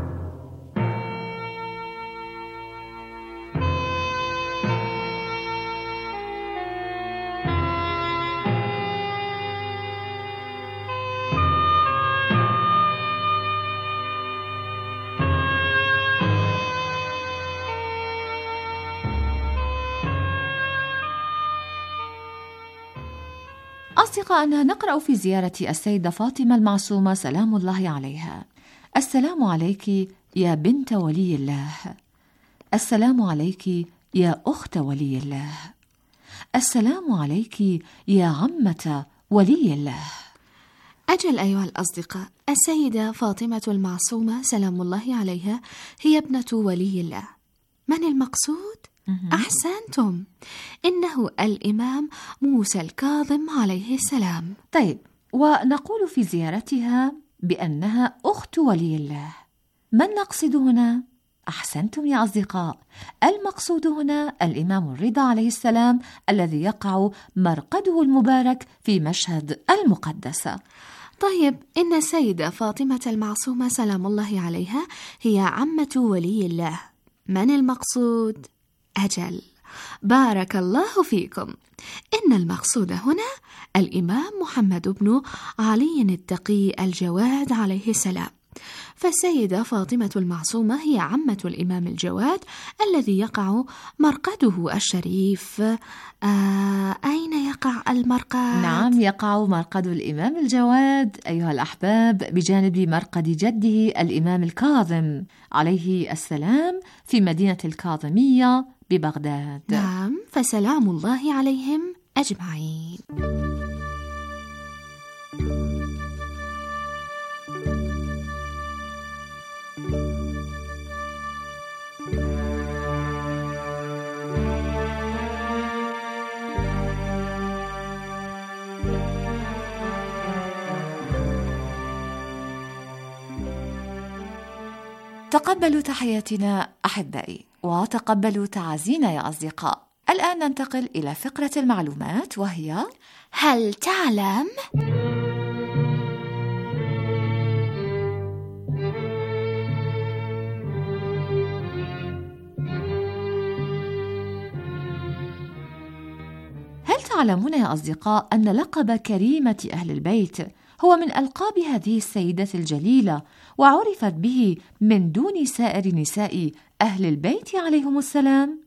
أصدقائنا، نقرأ في زيارة السيدة فاطمة المعصومة سلام الله عليها: السلام عليك يا بنت ولي الله، السلام عليك يا أخت ولي الله، السلام عليك يا عمة ولي الله. أجل أيها الأصدقاء، السيدة فاطمة المعصومة سلام الله عليها هي ابنة ولي الله. من المقصود؟ أحسنتم، إنه الإمام موسى الكاظم عليه السلام. طيب، ونقول في زيارتها بأنها أخت ولي الله. من نقصد هنا؟ أحسنتم يا أصدقاء، المقصود هنا الإمام الرضا عليه السلام الذي يقع مرقده المبارك في مشهد المقدسة. طيب، إن السيدة فاطمة المعصومة سلام الله عليها هي عمة ولي الله. من المقصود؟ أجل، بارك الله فيكم، إن المقصود هنا الإمام محمد بن علي التقي الجواد عليه السلام. فالسيدة فاطمة المعصومة هي عمة الإمام الجواد الذي يقع مرقده الشريف. آه، أين يقع المرقد؟ نعم، يقع مرقد الإمام الجواد أيها الأحباب بجانب مرقد جده الإمام الكاظم عليه السلام في مدينة الكاظمية ببغداد. نعم، فسلام الله عليهم أجمعين. تقبلوا تحياتنا أحبائي، وتقبلوا تعازينا يا أصدقاء. الآن ننتقل إلى فقرة المعلومات، وهي هل تعلم؟ تعلمون يا أصدقاء أن لقب كريمة أهل البيت هو من ألقاب هذه السيدة الجليلة، وعرفت به من دون سائر نساء أهل البيت عليهم السلام؟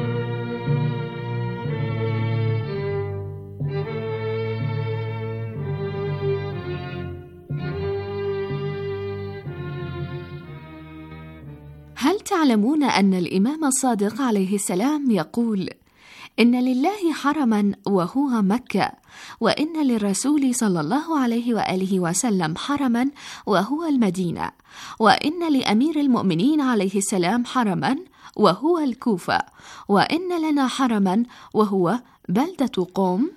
هل تعلمون أن الإمام الصادق عليه السلام يقول: إن لله حرما وهو مكة، وإن للرسول صلى الله عليه وآله وسلم حرما وهو المدينة، وإن لأمير المؤمنين عليه السلام حرما وهو الكوفة، وإن لنا حرما وهو بلدة قوم؟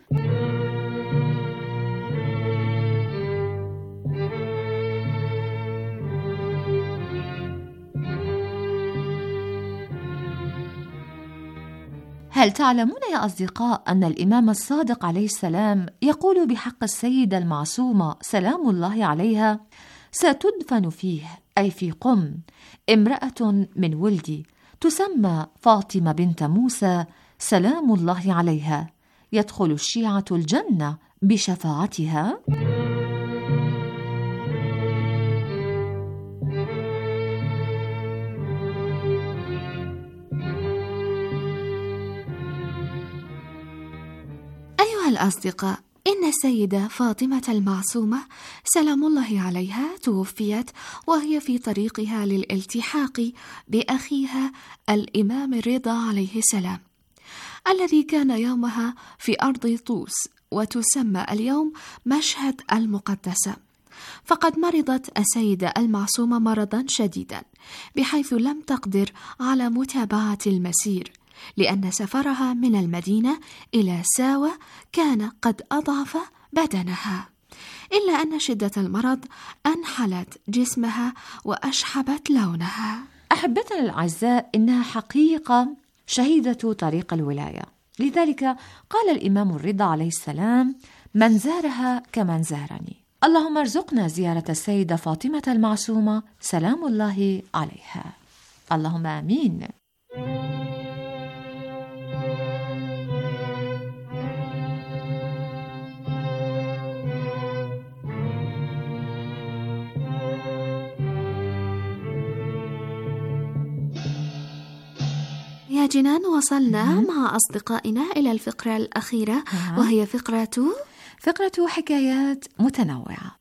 هل تعلمون يا أصدقاء أن الإمام الصادق عليه السلام يقول بحق السيدة المعصومة سلام الله عليها: ستدفن فيه، أي في قم، امرأة من ولدي تسمى فاطمة بنت موسى سلام الله عليها، يدخل الشيعة الجنة بشفاعتها؟ أيها الأصدقاء، إن السيدة فاطمة المعصومة سلام الله عليها توفيت وهي في طريقها للالتحاق بأخيها الإمام الرضا عليه السلام، الذي كان يومها في أرض طوس وتسمى اليوم مشهد المقدسة. فقد مرضت السيدة المعصومة مرضا شديدا بحيث لم تقدر على متابعة المسير، لأن سفرها من المدينة إلى ساوة كان قد أضعف بدنها، إلا أن شدة المرض أنحلت جسمها وأشحبت لونها. أحبتنا الأعزاء، إنها حقيقة شهيدة طريق الولاية، لذلك قال الإمام الرضا عليه السلام: من زارها كمن زارني. اللهم ارزقنا زيارة السيدة فاطمة المعصومة سلام الله عليها، اللهم آمين. يا جنان، وصلنا مع أصدقائنا إلى الفقرة الأخيرة، وهي فقرة فقرة حكايات متنوعة.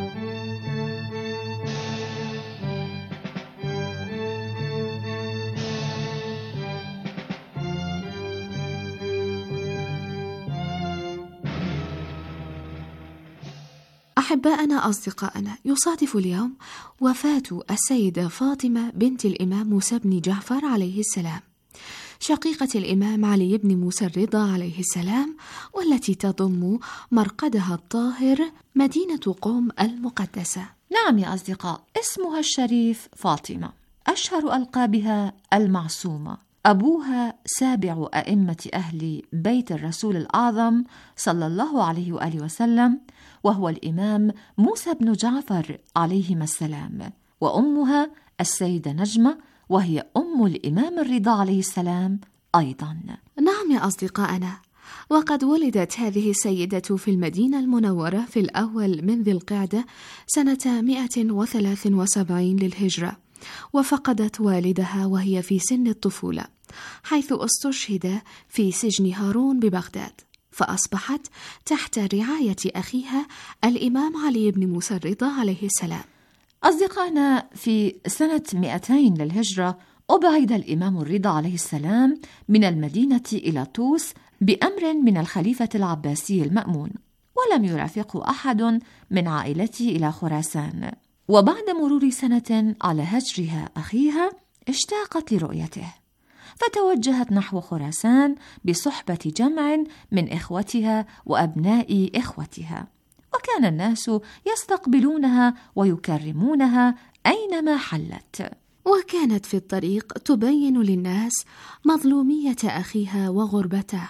أحباءنا أصدقائنا، يصادف اليوم وفاة السيدة فاطمة بنت الإمام موسى بن جعفر عليه السلام، شقيقة الإمام علي بن موسى الرضا عليه السلام، والتي تضم مرقدها الطاهر مدينة قم المقدسة. نعم يا أصدقاء، اسمها الشريف فاطمة، أشهر ألقابها المعصومة. أبوها سابع أئمة أهل بيت الرسول الأعظم صلى الله عليه وآله وسلم، وهو الإمام موسى بن جعفر عليهما السلام، وأمها السيدة نجمة، وهي أم الإمام الرضا عليه السلام أيضا. نعم يا أصدقائنا، وقد ولدت هذه السيدة في المدينة المنورة في الأول من ذي القعدة سنة مئة وثلاث وسبعين للهجرة، وفقدت والدها وهي في سن الطفولة، حيث استشهد في سجن هارون ببغداد، فأصبحت تحت رعاية أخيها الإمام علي بن موسى الرضا عليه السلام. أصدقائنا، في سنة مئتين للهجرة أبعد الإمام الرضا عليه السلام من المدينة إلى طوس بأمر من الخليفة العباسي المأمون، ولم يرافقه أحد من عائلته إلى خراسان. وبعد مرور سنة على هجرها أخيها اشتاقت لرؤيته، فتوجهت نحو خراسان بصحبة جمع من إخوتها وأبناء إخوتها، وكان الناس يستقبلونها ويكرمونها أينما حلت. وكانت في الطريق تبين للناس مظلومية أخيها وغربته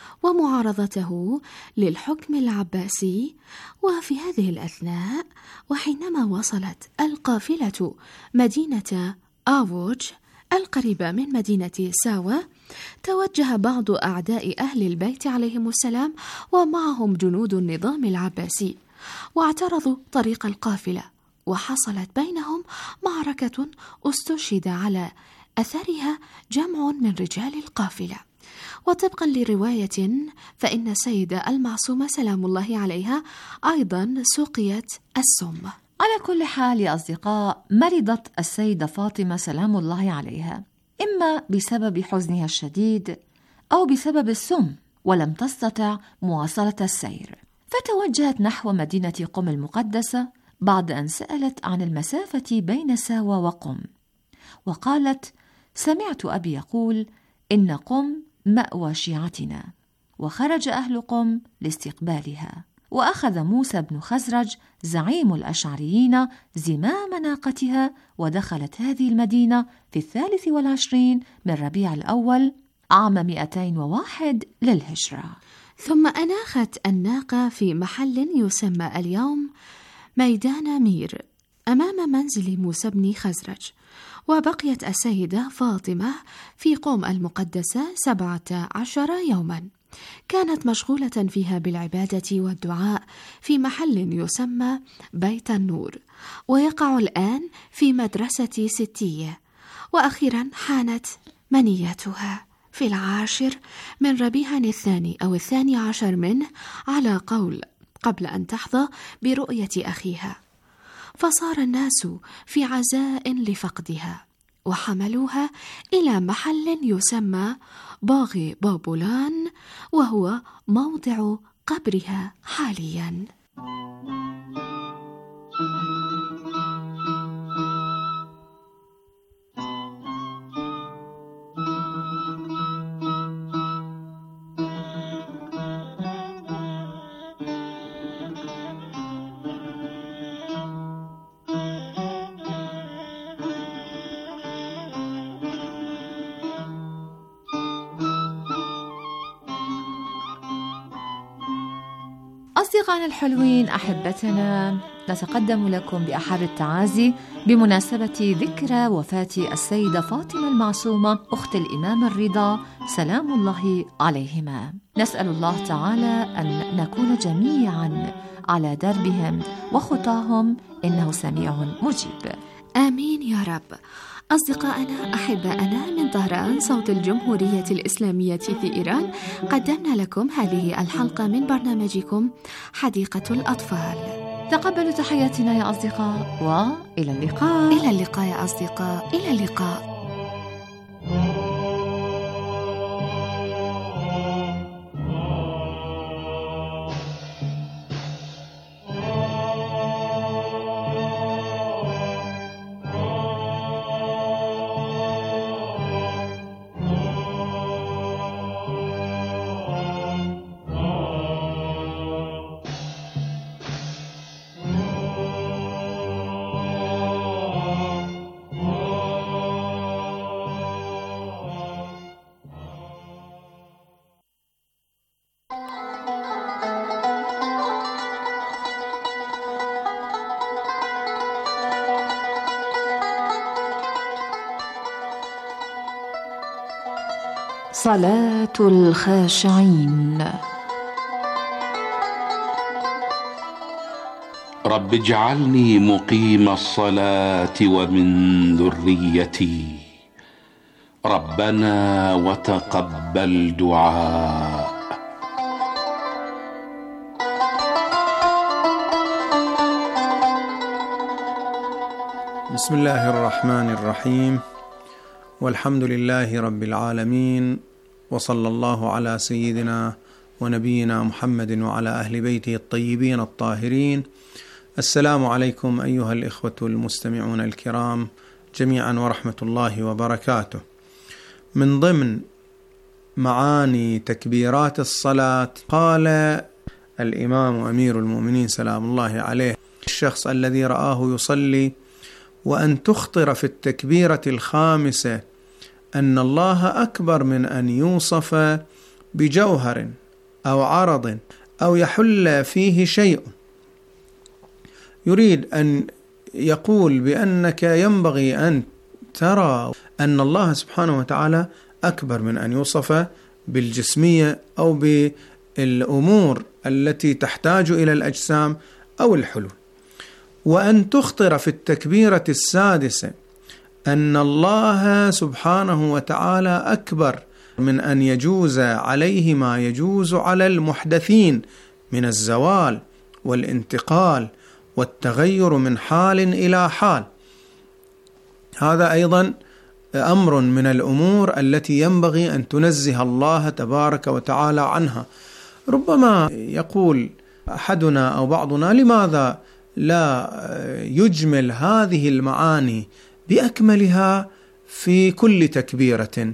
ومعارضته للحكم العباسي. وفي هذه الأثناء، وحينما وصلت القافلة مدينة آووج القريبة من مدينة ساوة، توجه بعض أعداء أهل البيت عليهم السلام ومعهم جنود النظام العباسي، واعترضوا طريق القافلة، وحصلت بينهم معركة استشهد على أثرها جمع من رجال القافلة. وطبقا لرواية فإن السيدة المعصومة سلام الله عليها أيضا سقيت السم. على كل حال يا أصدقاء، مرضت السيدة فاطمة سلام الله عليها، إما بسبب حزنها الشديد أو بسبب السم، ولم تستطع مواصلة السير، فتوجهت نحو مدينة قم المقدسة بعد أن سألت عن المسافة بين ساوة وقم، وقالت: سمعت أبي يقول إن قم مأوى شيعتنا. وخرج أهل قم لاستقبالها، وأخذ موسى بن خزرج زعيم الأشعريين زمام ناقتها، ودخلت هذه المدينة في الثالث والعشرين من ربيع الأول عام مئتين وواحد للهجرة. ثم أناخت الناقة في محل يسمى اليوم ميدان مير أمام منزل موسى بن خزرج، وبقيت السيدة فاطمة في قم المقدسة سبعة عشر يوما، كانت مشغولة فيها بالعبادة والدعاء في محل يسمى بيت النور، ويقع الآن في مدرسة ستية. وأخيرا حانت منيتها في العاشر من ربيع الثاني أو الثاني عشر منه على قول، قبل أن تحظى برؤية أخيها، فصار الناس في عزاء لفقدها، وحملوها إلى محل يسمى باغي بابولان، وهو موضع قبرها حاليا. أصدقائنا الحلوين، أحبتنا، نتقدم لكم بأحر التعازي بمناسبة ذكرى وفاة السيدة فاطمة المعصومة أخت الإمام الرضا سلام الله عليهما. نسأل الله تعالى أن نكون جميعا على دربهم وخطاهم، إنه سميع مجيب. آمين يا رب. أصدقائنا أحبائنا من طهران صوت الجمهورية الإسلامية في إيران، قدمنا لكم هذه الحلقة من برنامجكم حديقة الأطفال. تقبلوا تحياتنا يا أصدقاء، وإلى اللقاء. إلى اللقاء يا أصدقاء، إلى اللقاء. صلاة الخاشعين. رب اجعلني مقيم الصلاة ومن ذريتي، ربنا وتقبل دعاء. بسم الله الرحمن الرحيم، والحمد لله رب العالمين، وصلى الله على سيدنا ونبينا محمد وعلى أهل بيته الطيبين الطاهرين. السلام عليكم أيها الإخوة المستمعون الكرام جميعا، ورحمة الله وبركاته. من ضمن معاني تكبيرات الصلاة قال الإمام أمير المؤمنين سلام الله عليه: الشخص الذي رآه يصلي وأن تخطر في التكبيرة الخامسة أن الله أكبر من أن يوصف بجوهر أو عرض أو يحل فيه شيء، يريد أن يقول بأنك ينبغي أن ترى أن الله سبحانه وتعالى أكبر من أن يوصف بالجسمية أو بالأمور التي تحتاج إلى الأجسام أو الحلول. وأن تخطر في التكبيرة السادسة أن الله سبحانه وتعالى أكبر من أن يجوز عليه ما يجوز على المحدثين من الزوال والانتقال والتغير من حال إلى حال. هذا أيضا أمر من الأمور التي ينبغي أن تنزه الله تبارك وتعالى عنها. ربما يقول أحدنا أو بعضنا: لماذا لا يجمل هذه المعاني بأكملها في كل تكبيرة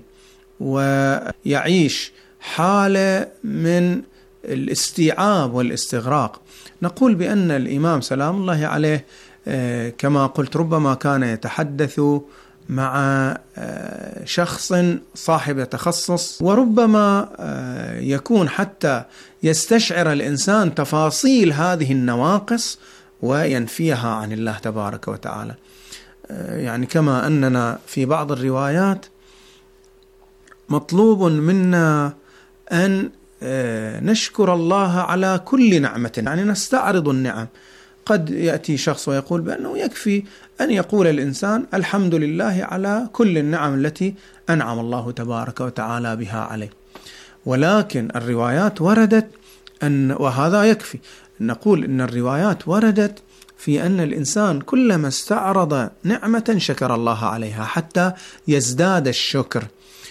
ويعيش حالة من الاستيعاب والاستغراق؟ نقول بأن الإمام سلام الله عليه كما قلت ربما كان يتحدث مع شخص صاحب تخصص، وربما يكون حتى يستشعر الإنسان تفاصيل هذه النواقص وينفيها عن الله تبارك وتعالى. يعني كما أننا في بعض الروايات مطلوب منا أن نشكر الله على كل نعمة، يعني نستعرض النعم. قد يأتي شخص ويقول بأنه يكفي أن يقول الإنسان الحمد لله على كل النعم التي أنعم الله تبارك وتعالى بها عليه، ولكن الروايات وردت أن وهذا يكفي نقول إن الروايات وردت في أن الإنسان كلما استعرض نعمة شكر الله عليها حتى يزداد الشكر،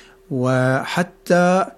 وحتى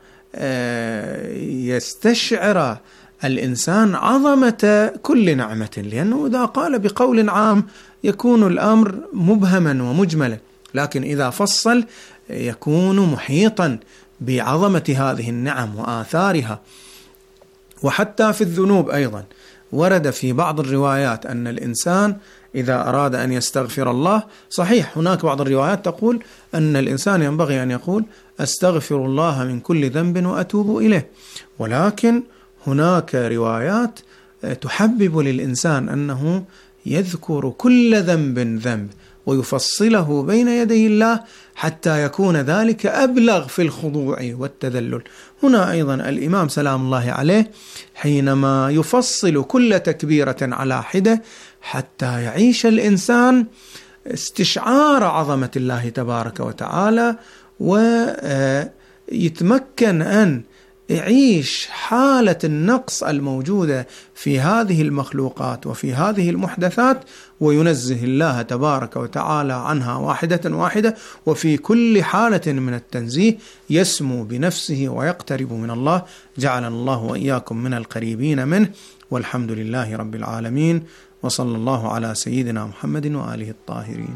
يستشعر الإنسان عظمة كل نعمة، لأنه إذا قال بقول عام يكون الأمر مبهما ومجملا، لكن إذا فصل يكون محيطا بعظمة هذه النعم وآثارها. وحتى في الذنوب أيضا ورد في بعض الروايات أن الإنسان إذا أراد أن يستغفر الله، صحيح هناك بعض الروايات تقول أن الإنسان ينبغي أن يقول أستغفر الله من كل ذنب وأتوب إليه، ولكن هناك روايات تحبب للإنسان أنه يذكر كل ذنب ذنب ويفصله بين يدي الله حتى يكون ذلك أبلغ في الخضوع والتذلل. هنا أيضا الإمام سلام الله عليه حينما يفصل كل تكبيرة على حدة حتى يعيش الإنسان استشعار عظمة الله تبارك وتعالى، ويتمكن أن يعيش حالة النقص الموجودة في هذه المخلوقات وفي هذه المحدثات، وينزه الله تبارك وتعالى عنها واحدة واحدة، وفي كل حالة من التنزيه يسمو بنفسه ويقترب من الله. جعلنا الله وإياكم من القريبين منه، والحمد لله رب العالمين، وصلى الله على سيدنا محمد وآله الطاهرين.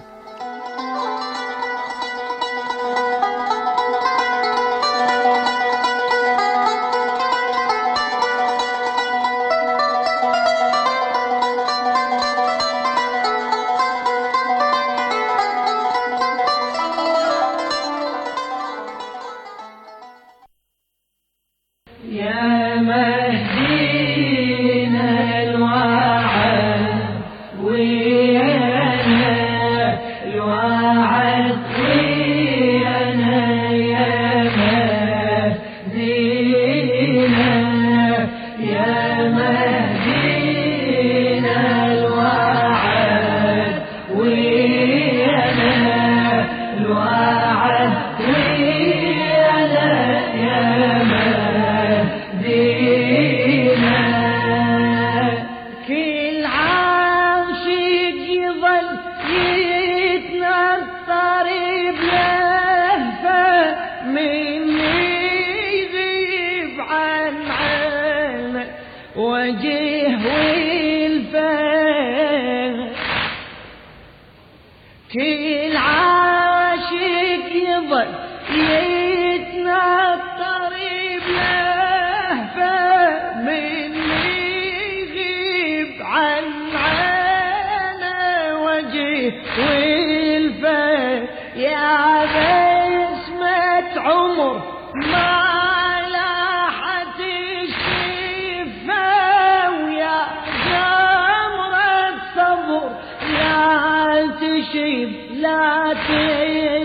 لا تشيب لا تشيب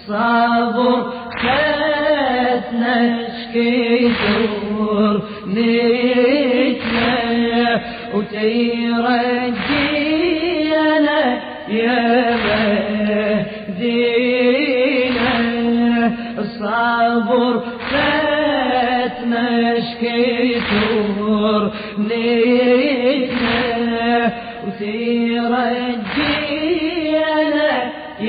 الصبر خدنا شكيتور نتنا وترجينا يا مهدينا الصبر خدنا شكيتور